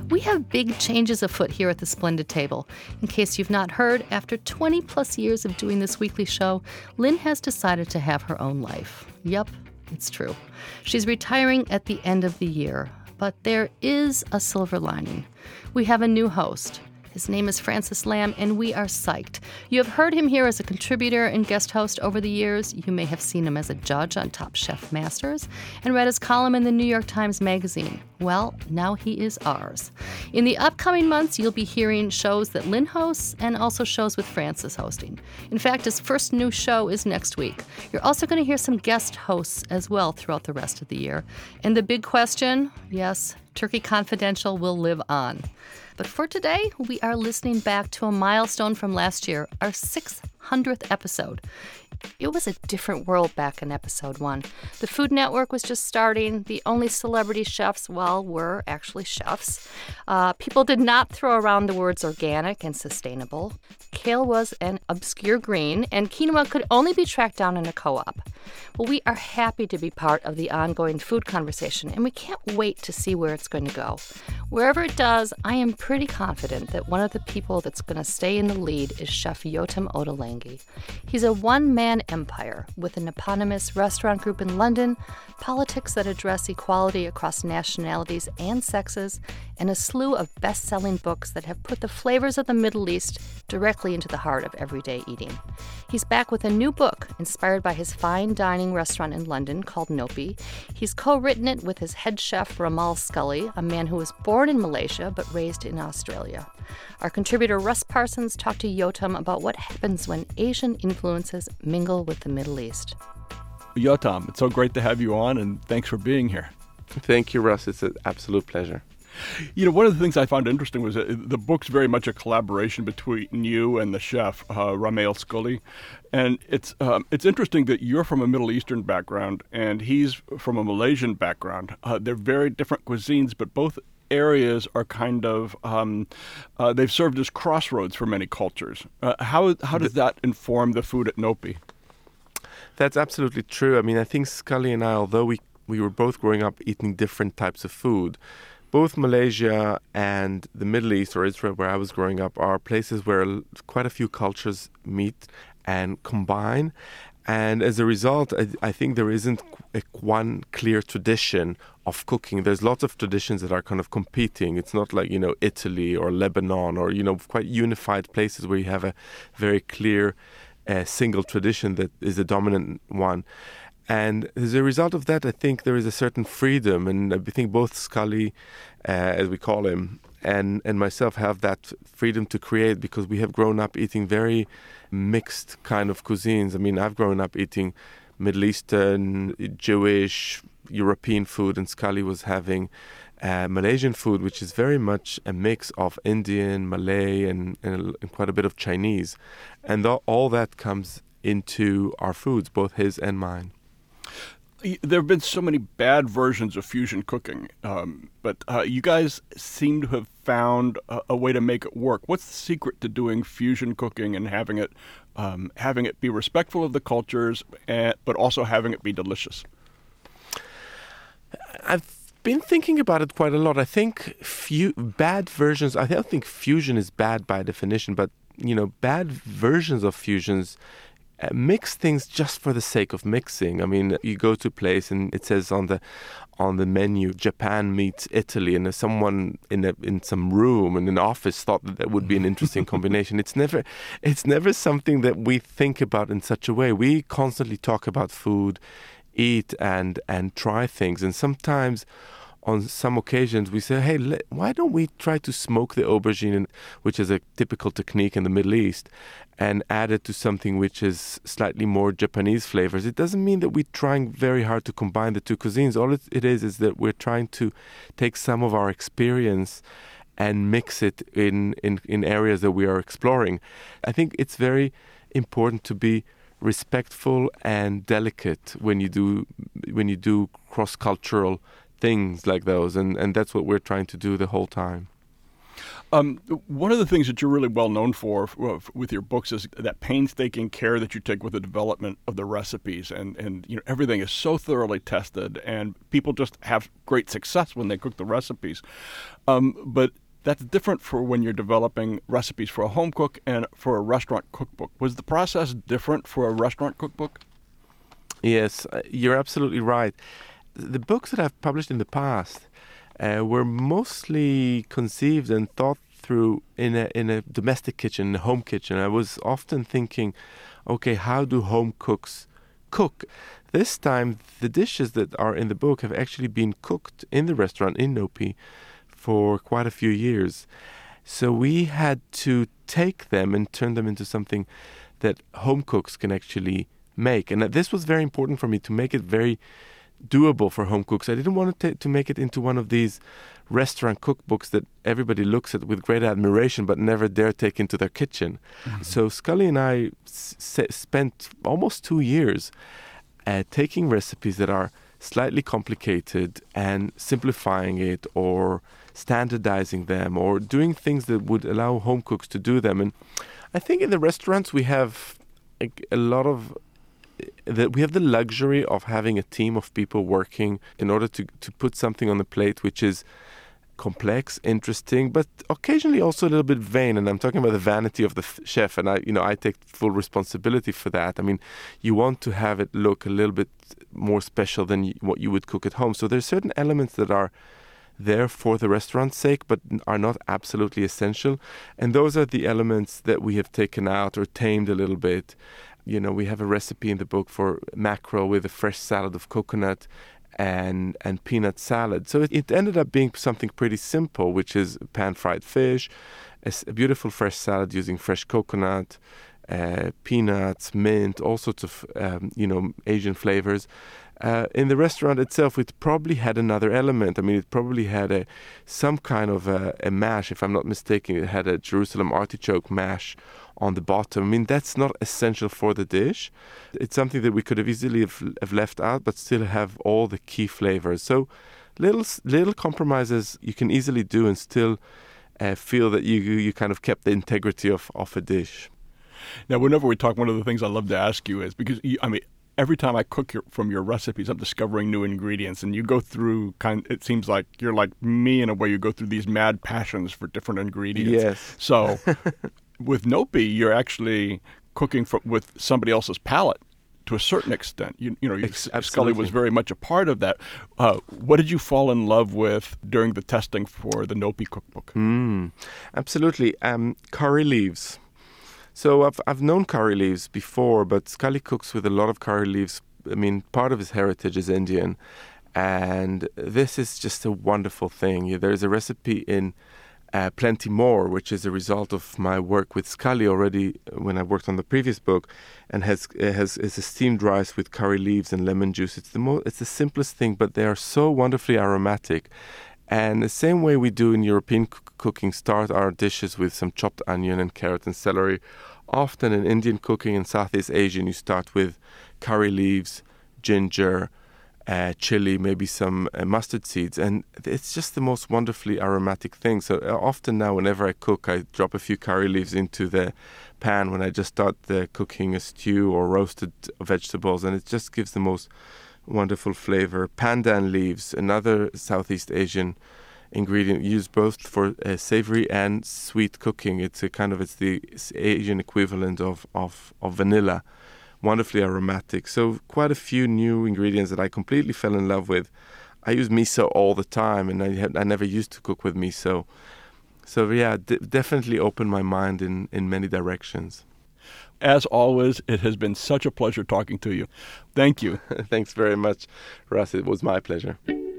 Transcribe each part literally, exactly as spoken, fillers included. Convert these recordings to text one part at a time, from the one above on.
We have big changes afoot here at the Splendid Table. In case you've not heard, after twenty plus years of doing this weekly show, Lynn has decided to have her own life. Yup, it's true. She's retiring at the end of the year, but there is a silver lining. We have a new host. His name is Francis Lam, and we are psyched. You have heard him here as a contributor and guest host over the years. You may have seen him as a judge on Top Chef Masters and read his column in the New York Times Magazine. Well, now he is ours. In the upcoming months, you'll be hearing shows that Lynn hosts and also shows with Francis hosting. In fact, his first new show is next week. You're also going to hear some guest hosts as well throughout the rest of the year. And the big question, yes, Turkey Confidential will live on. But for today, we are listening back to a milestone from last year, our six hundredth episode. It was a different world back in episode one. The Food Network was just starting. The only celebrity chefs, well, were actually chefs. Uh, people did not throw around the words organic and sustainable. Kale was an obscure green, and quinoa could only be tracked down in a co-op. Well, we are happy to be part of the ongoing food conversation, and we can't wait to see where it's going to go. Wherever it does, I am pretty confident that one of the people that's going to stay in the lead is Chef Yotam Ottolenghi. He's a one-man empire with an eponymous restaurant group in London, politics that address equality across nationalities and sexes, and a slew of best-selling books that have put the flavors of the Middle East directly into the heart of everyday eating. He's back with a new book inspired by his fine dining restaurant in London called Nopi. He's co-written it with his head chef Ramal Scully, a man who was born in Malaysia but raised in Australia. Our contributor Russ Parsons talked to Yotam about what happens when Asian influences mingle with the Middle East. Yotam, it's so great to have you on, and thanks for being here. Thank you, Russ. It's an absolute pleasure. You know, one of the things I found interesting was that the book's very much a collaboration between you and the chef, uh, Ramal Scully. And it's um, it's interesting that you're from a Middle Eastern background and he's from a Malaysian background. Uh, they're very different cuisines, but both areas are kind of, um, uh, they've served as crossroads for many cultures. Uh, how how does that inform the food at Nopi? That's absolutely true. I mean, I think Scully and I, although we, we were both growing up eating different types of food, both Malaysia and the Middle East, or Israel, where I was growing up, are places where quite a few cultures meet and combine. And as a result, I, I think there isn't a, one clear tradition of cooking. There's lots of traditions that are kind of competing. It's not like, you know, Italy or Lebanon or, you know, quite unified places where you have a very clear uh, single tradition that is a dominant one. And as a result of that, I think there is a certain freedom, and I think both Scully, uh, as we call him, and, and myself have that freedom to create because we have grown up eating very mixed kind of cuisines. I mean, I've grown up eating Middle Eastern, Jewish, European food, and Scully was having uh, Malaysian food, which is very much a mix of Indian, Malay, and, and, and quite a bit of Chinese. And th- all that comes into our foods, both his and mine. There have been so many bad versions of fusion cooking, um, but uh, you guys seem to have found a, a way to make it work. What's the secret to doing fusion cooking and having it um, having it be respectful of the cultures, and, but also having it be delicious? I've been thinking about it quite a lot. I think fu- bad versions, I don't think fusion is bad by definition, but you know, bad versions of fusions Uh, mix things just for the sake of mixing. I mean, you go to a place and it says on the on the menu, Japan meets Italy, and there's someone in a, in some room in an office thought that that would be an interesting combination. It's never it's never something that we think about in such a way. We constantly talk about food, eat, and and try things, and sometimes on some occasions we say, hey, let, why don't we try to smoke the aubergine, which is a typical technique in the Middle East, and add it to something which is slightly more Japanese flavors. It doesn't mean that we're trying very hard to combine the two cuisines. All it, it is is that we're trying to take some of our experience and mix it in, in, in areas that we are exploring. I think it's very important to be respectful and delicate when you do when you do cross-cultural things like those, and, and that's what we're trying to do the whole time. Um, one of the things that you're really well known for uh, with your books is that painstaking care that you take with the development of the recipes, and, and you know everything is so thoroughly tested, and people just have great success when they cook the recipes. Um, but that's different for when you're developing recipes for a home cook and for a restaurant cookbook. Was the process different for a restaurant cookbook? Yes, uh, you're absolutely right. The books that I've published in the past uh, were mostly conceived and thought through in a in a domestic kitchen, a home kitchen. I was often thinking, okay, how do home cooks cook? This time, the dishes that are in the book have actually been cooked in the restaurant in Nopi for quite a few years. So we had to take them and turn them into something that home cooks can actually make. And this was very important for me, to make it very doable for home cooks. I didn't want to, t- to make it into one of these restaurant cookbooks that everybody looks at with great admiration but never dare take into their kitchen. Mm-hmm. So Scully and I s- spent almost two years uh, taking recipes that are slightly complicated and simplifying it, or standardizing them, or doing things that would allow home cooks to do them. And I think in the restaurants we have a, a lot of that we have the luxury of having a team of people working in order to, to put something on the plate which is complex, interesting, but occasionally also a little bit vain. And I'm talking about the vanity of the f- chef, and I, you know, I take full responsibility for that. I mean, you want to have it look a little bit more special than you, what you would cook at home. So there's certain elements that are there for the restaurant's sake, but are not absolutely essential. And those are the elements that we have taken out or tamed a little bit. You know, we have a recipe in the book for mackerel with a fresh salad of coconut and and peanut salad. So it, it ended up being something pretty simple, which is pan-fried fish, a, a beautiful fresh salad using fresh coconut, uh, peanuts, mint, all sorts of, um, you know, Asian flavors. Uh, in the restaurant itself, it probably had another element. I mean, it probably had a some kind of a, a mash, if I'm not mistaken. It had a Jerusalem artichoke mash on the bottom. I mean, that's not essential for the dish. It's something that we could have easily have, have left out, but still have all the key flavors. So little little compromises you can easily do and still uh, feel that you you kind of kept the integrity of, of a dish. Now, whenever we talk, one of the things I love to ask you is, because, you, I mean, every time I cook your, from your recipes, I'm discovering new ingredients, and you go through kind. It seems like you're like me in a way. You go through these mad passions for different ingredients. Yes. So, with Nopi, you're actually cooking for, with somebody else's palate to a certain extent. You, you know, you, Ex- Scully was very much a part of that. Uh, what did you fall in love with during the testing for the Nopi cookbook? Mm, absolutely. Um, curry leaves. So I've I've known curry leaves before, but Scully cooks with a lot of curry leaves. I mean, part of his heritage is Indian, and this is just a wonderful thing. There's a recipe in uh, Plenty More, which is a result of my work with Scully already when I worked on the previous book, and has has is a steamed rice with curry leaves and lemon juice. It's the mo- it's the simplest thing, but they are so wonderfully aromatic. And the same way we do in European c- cooking, start our dishes with some chopped onion and carrot and celery. Often in Indian cooking and Southeast Asian, you start with curry leaves, ginger, uh, chili, maybe some uh, mustard seeds. And it's just the most wonderfully aromatic thing. So uh, often now, whenever I cook, I drop a few curry leaves into the pan when I just start the cooking a stew or roasted vegetables. And it just gives the most wonderful flavor. Pandan leaves, another Southeast Asian ingredient used both for uh, savory and sweet cooking. It's a kind of it's the Asian equivalent of, of, of vanilla, wonderfully aromatic. So quite a few new ingredients that I completely fell in love with. I use miso all the time, and I had, I never used to cook with miso. So yeah, d- definitely opened my mind in, in many directions. As always, it has been such a pleasure talking to you. Thank you. Thanks very much, Russ. It was my pleasure.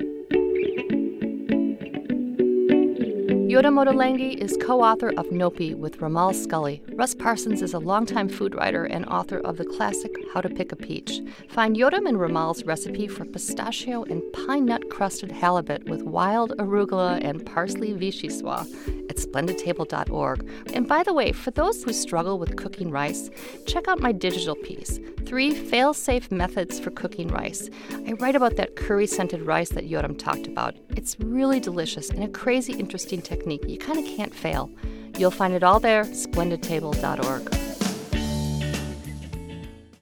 Yotam Ottolenghi is co-author of Nopi with Ramal Scully. Russ Parsons is a longtime food writer and author of the classic How to Pick a Peach. Find Yotam and Ramal's recipe for pistachio and pine nut crusted halibut with wild arugula and parsley vichyssoise at splendid table dot org. And by the way, for those who struggle with cooking rice, check out my digital piece, Three fail-safe methods for cooking rice. I write about that curry-scented rice that Yoram talked about. It's really delicious and a crazy interesting technique. You kind of can't fail. You'll find it all there, splendid table dot org.